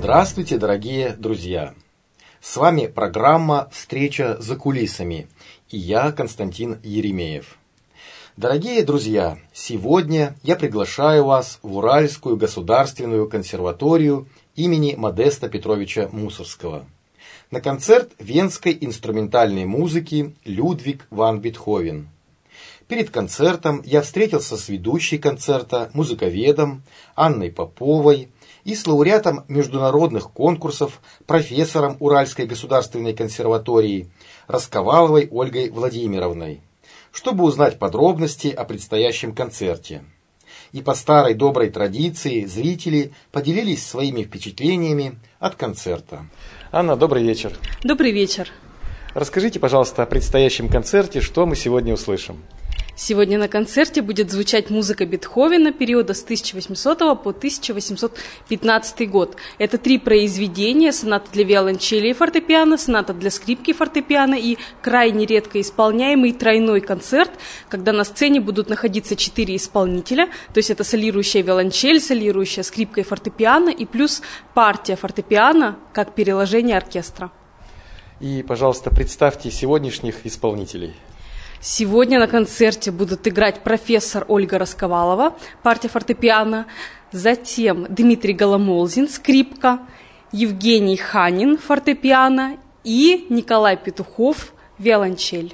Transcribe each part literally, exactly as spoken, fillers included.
Здравствуйте, дорогие друзья! С вами программа «Встреча за кулисами» и я, Константин Еремеев. Дорогие друзья, сегодня я приглашаю вас в Уральскую государственную консерваторию имени Модеста Петровича Мусоргского на концерт венской инструментальной музыки «Людвиг ван Бетховен». Перед концертом я встретился с ведущей концерта, музыковедом Анной Поповой и с лауреатом международных конкурсов, профессором Уральской государственной консерватории Расковаловой Ольгой Владимировной, чтобы узнать подробности о предстоящем концерте. И по старой доброй традиции зрители поделились своими впечатлениями от концерта. Анна, добрый вечер. Добрый вечер. Расскажите, пожалуйста, о предстоящем концерте, что мы сегодня услышим. Сегодня на концерте будет звучать музыка Бетховена периода с тысяча восьмисотого по тысяча восемьсот пятнадцатый год. Это три произведения: соната для виолончели и фортепиано, соната для скрипки и фортепиано и крайне редко исполняемый тройной концерт, когда на сцене будут находиться четыре исполнителя, то есть это солирующая виолончель, солирующая скрипка и фортепиано и плюс партия фортепиано как переложение оркестра. И, пожалуйста, представьте сегодняшних исполнителей. Сегодня на концерте будут играть профессор Ольга Расковалова, партия фортепиано, затем Дмитрий Голомолзин, скрипка, Евгений Ханин, фортепиано и Николай Петухов, виолончель.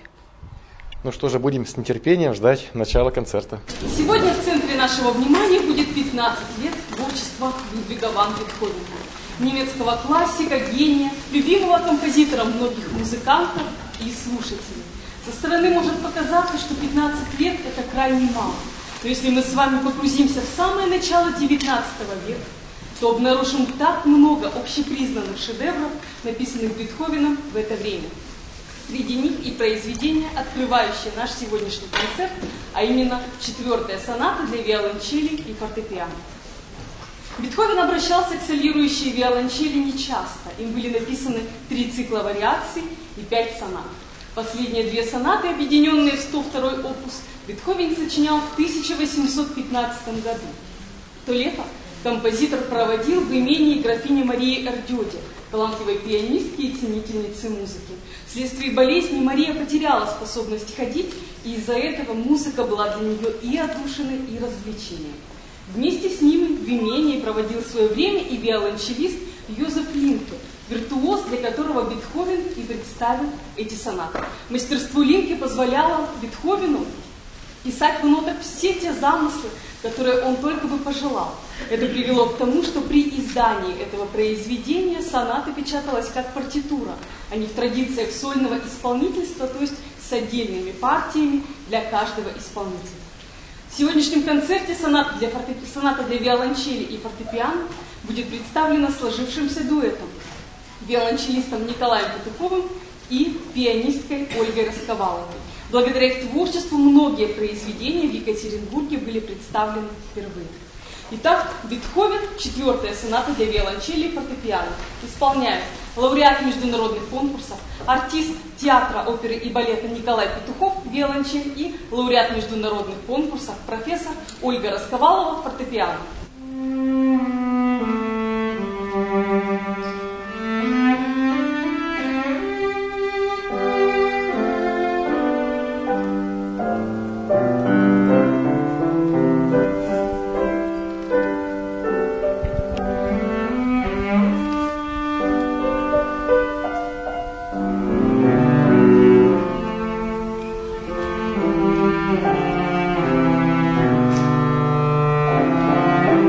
Ну что же, будем с нетерпением ждать начала концерта. Сегодня в центре нашего внимания будет пятнадцать лет творчества Людвига ван Бетховена, немецкого классика, гения, любимого композитора многих музыкантов и слушателей. Со стороны может показаться, что пятнадцать лет – это крайне мало. Но если мы с вами погрузимся в самое начало девятнадцатого века, то обнаружим так много общепризнанных шедевров, написанных Бетховеном в это время. Среди них и произведение, открывающее наш сегодняшний концерт, а именно четвертая соната для виолончели и фортепиано. Бетховен обращался к солирующей виолончели нечасто. Им были написаны три цикла вариаций и пять сонат. Последние две сонаты, объединенные в сто второй опус, Бетховен сочинял в тысяча восемьсот пятнадцатом году. То лето композитор проводил в имении графини Марии Эрдёде, талантливой пианистки и ценительницы музыки. Вследствие болезни Мария потеряла способность ходить, и из-за этого музыка была для нее и отдушиной, и развлечением. Вместе с ними в имении проводил свое время и виолончелист Йозеф Линке, виртуоз, для которого Бетховен и представил эти сонаты. Мастерство Линке позволяло Бетховену писать в нотах все те замыслы, которые он только бы пожелал. Это привело к тому, что при издании этого произведения соната печаталась как партитура, а не в традициях сольного исполнительства, то есть с отдельными партиями для каждого исполнителя. В сегодняшнем концерте соната для, фортеп... соната для виолончели и фортепиано будет представлена сложившимся дуэтом: виолончелистом Николаем Петуховым и пианисткой Ольгой Расковаловой. Благодаря их творчеству многие произведения в Екатеринбурге были представлены впервые. Итак, Бетховен, четвертая соната для виолончели и фортепиано, исполняют лауреат международных конкурсов, артист театра, оперы и балета Николай Петухов, виолончель, и лауреат международных конкурсов, профессор Ольга Расковалова, фортепиано. Thank you.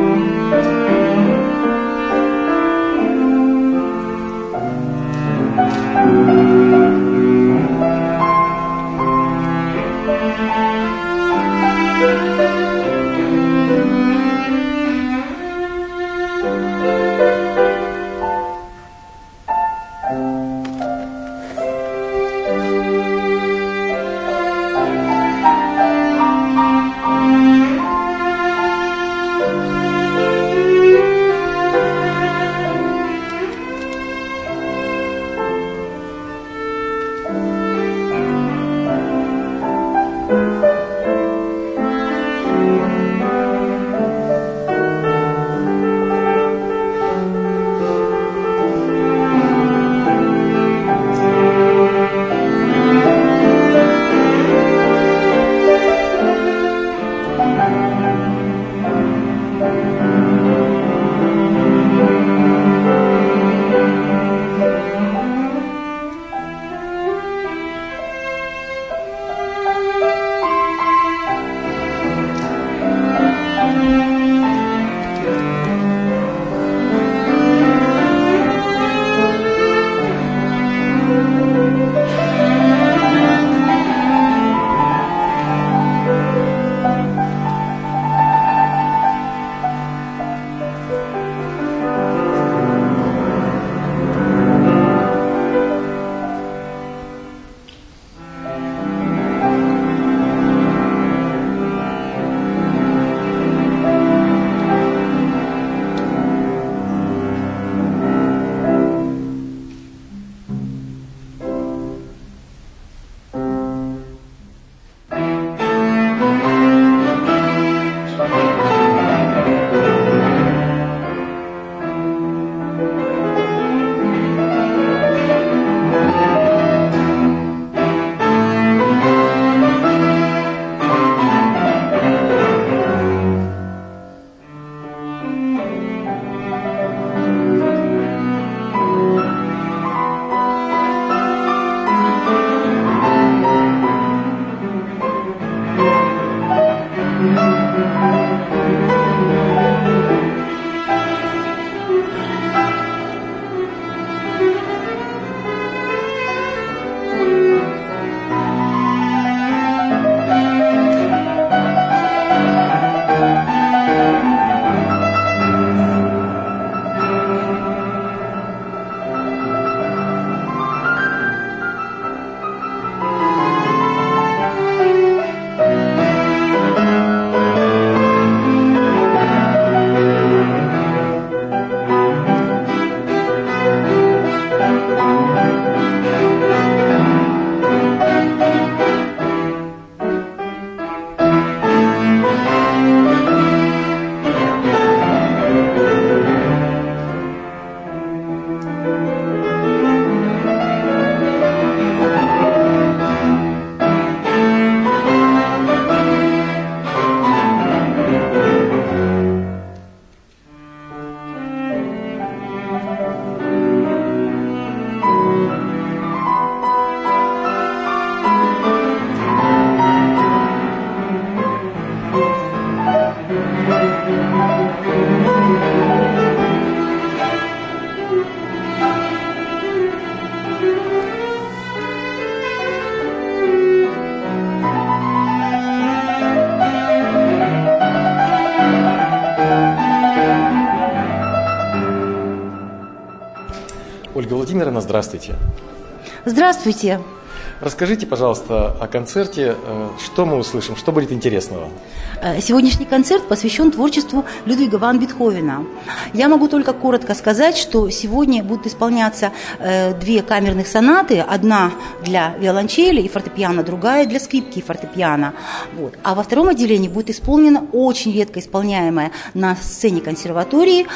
Ольга Владимировна, здравствуйте. Здравствуйте. Расскажите, пожалуйста, о концерте, что мы услышим, что будет интересного? Сегодняшний концерт посвящен творчеству Людвига ван Бетховена. Я могу только коротко сказать, что сегодня будут исполняться две камерных сонаты, одна для виолончели и фортепиано, другая для скрипки и фортепиано. Вот. А во втором отделении будет исполнено очень редко исполняемое на сцене консерватории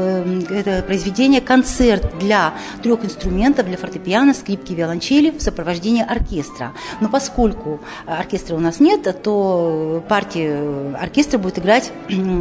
это произведение «Концерт для трех инструментов, для фортепиано, скрипки и виолончели в сопровождении оркестра». Но поскольку оркестра у нас нет, то партии оркестра будет играть,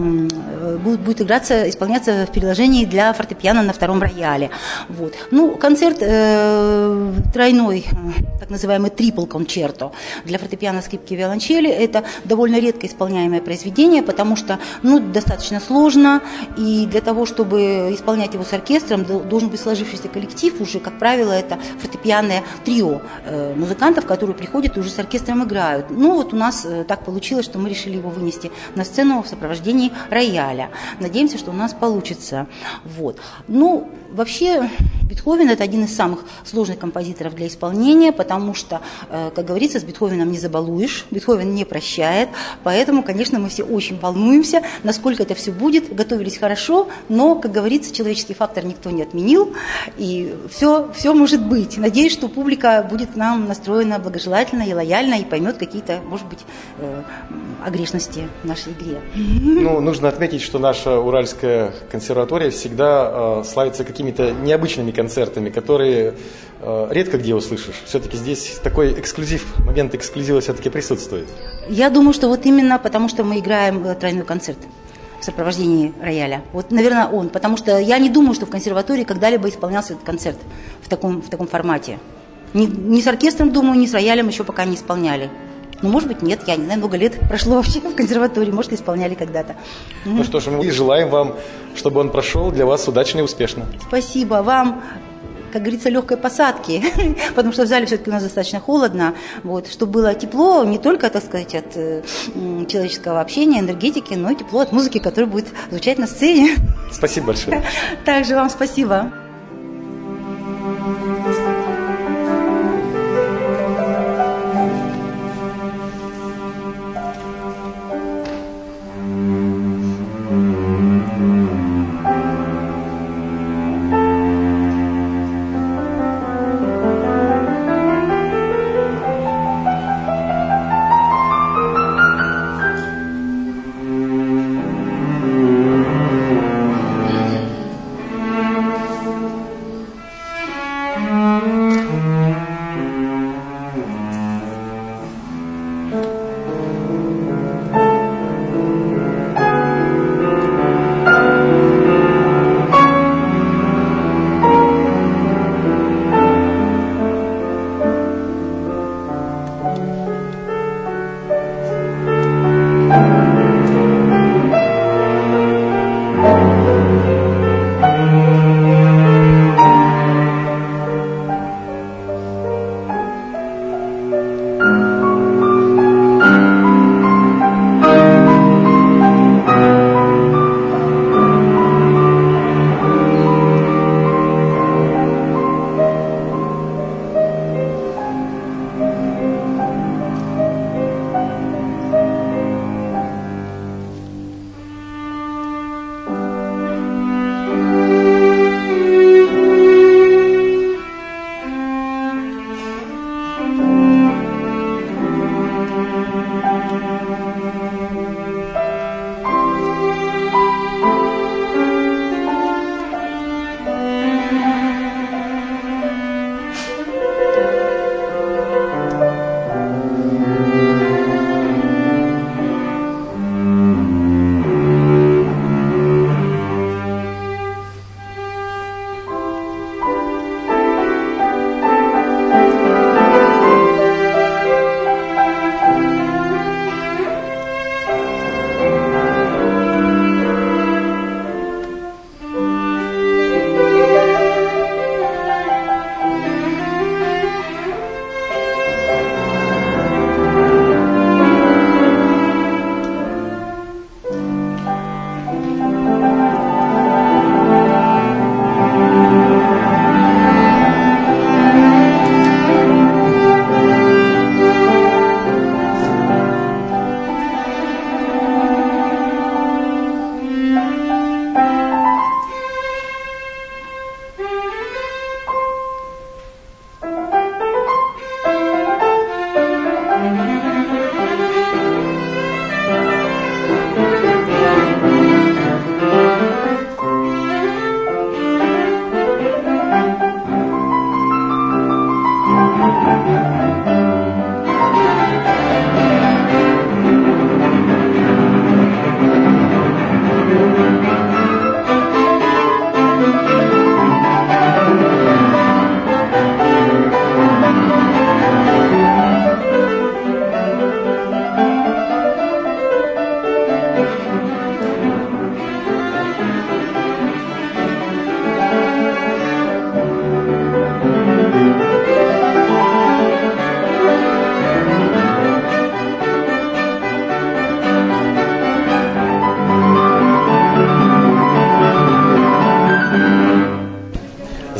будет, будет играться, исполняться в переложении для фортепиано на втором рояле. Вот. Ну, концерт э, тройной, так называемый трипл кончерто для фортепиано, скрипки и виолончели. Это довольно редко исполняемое произведение, потому что ну, достаточно сложно, и для того, чтобы исполнять его с оркестром, должен быть сложившийся коллектив. Уже, как правило, это фортепианное трио э, музыкантов, которые приходят и уже с оркестром играют. Ну, вот у нас э, так получилось, что мы решили его вынести на сцену в сопровождении рояля. Надеемся, что у нас получится. Вот. Ну, вообще, Бетховен – это один из самых сложных композиторов для исполнения, потому что, как говорится, с Бетховеном не забалуешь, Бетховен не прощает, поэтому, конечно, мы все очень волнуемся, насколько это все будет, готовились хорошо, но, как говорится, человеческий фактор никто не отменил, и все, все может быть. Надеюсь, что публика будет к нам настроена благожелательно и лояльно, и поймет какие-то, может быть, огрешности в нашей игре. Ну, нужно отметить, что наша Уральская консерватория всегда э, славится какими-то необычными концертами, которые э, редко где услышишь. Все-таки здесь такой эксклюзив, момент эксклюзива все-таки присутствует. Я думаю, что вот именно потому, что мы играем тройной концерт в сопровождении рояля. Вот, наверное, он. Потому что я не думаю, что в консерватории когда-либо исполнялся этот концерт в таком, в таком формате. Ни, ни с оркестром, думаю, ни с роялем еще пока не исполняли. Ну, может быть, нет, я не знаю, много лет прошло вообще в консерватории, может, исполняли когда-то. Ну что ж, мы желаем вам, чтобы он прошел для вас удачно и успешно. Спасибо вам, как говорится, легкой посадки, потому что в зале все-таки у нас достаточно холодно, вот, чтобы было тепло не только, так сказать, от э, человеческого общения, энергетики, но и тепло от музыки, которая будет звучать на сцене. Спасибо большое. Также вам спасибо.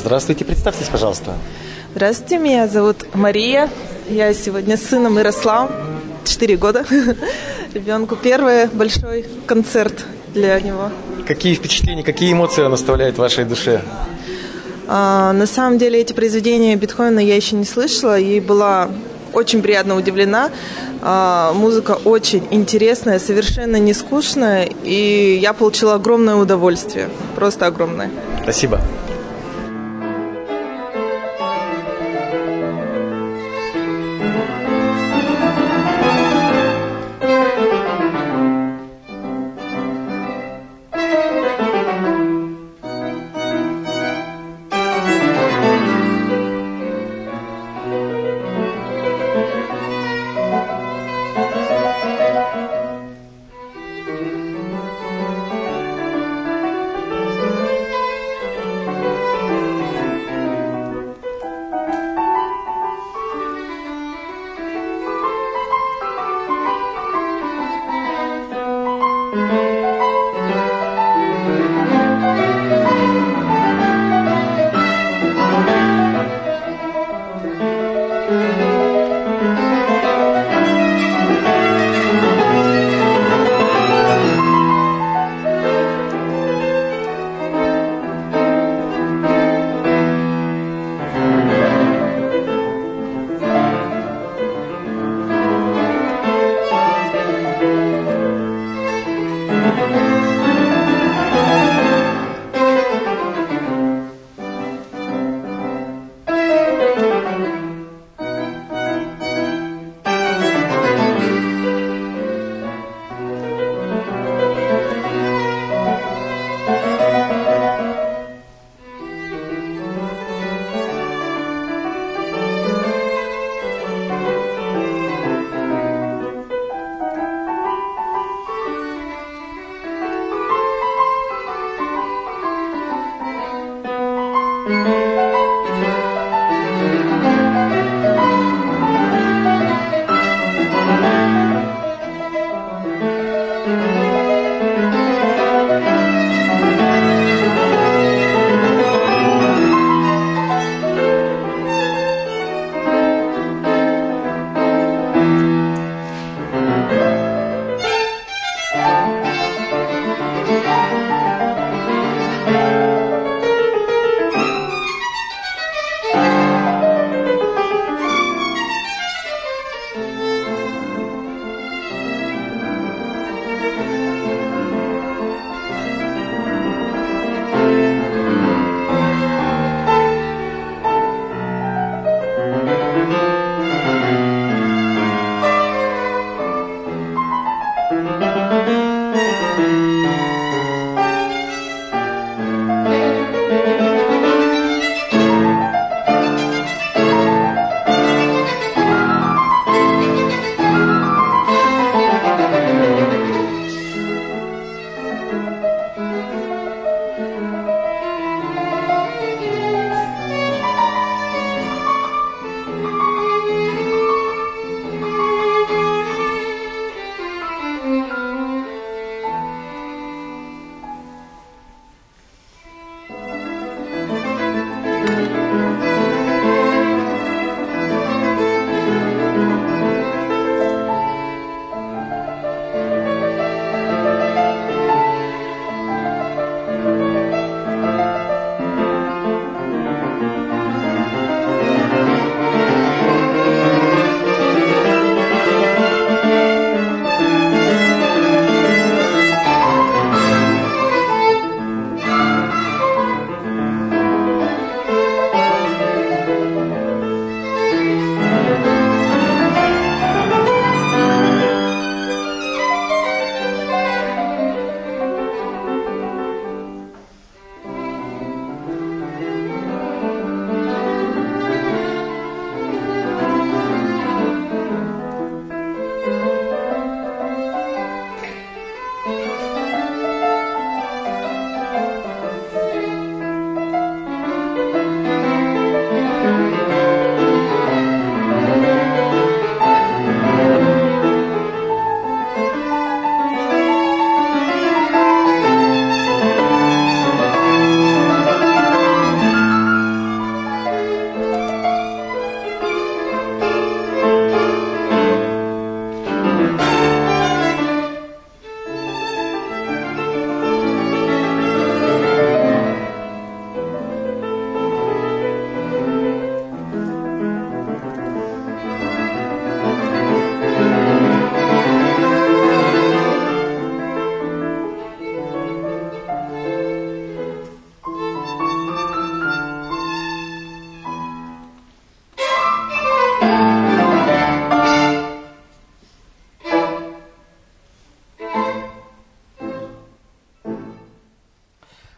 Здравствуйте, представьтесь, пожалуйста. Здравствуйте, меня зовут Мария. Я сегодня с сыном Ярославом, четыре года. Ребенку первый большой концерт для него. Какие впечатления, какие эмоции он оставляет в вашей душе? А, на самом деле эти произведения Бетховена я еще не слышала и была очень приятно удивлена. А, музыка очень интересная, совершенно не скучная, и я получила огромное удовольствие, просто огромное. Спасибо.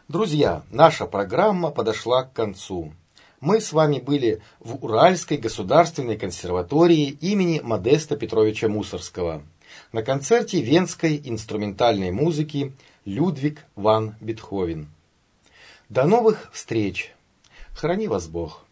Друзья, наша программа подошла к концу. Мы с вами были в Уральской государственной консерватории имени Модеста Петровича Мусоргского на концерте венской инструментальной музыки Людвиг ван Бетховен. До новых встреч! Храни вас Бог!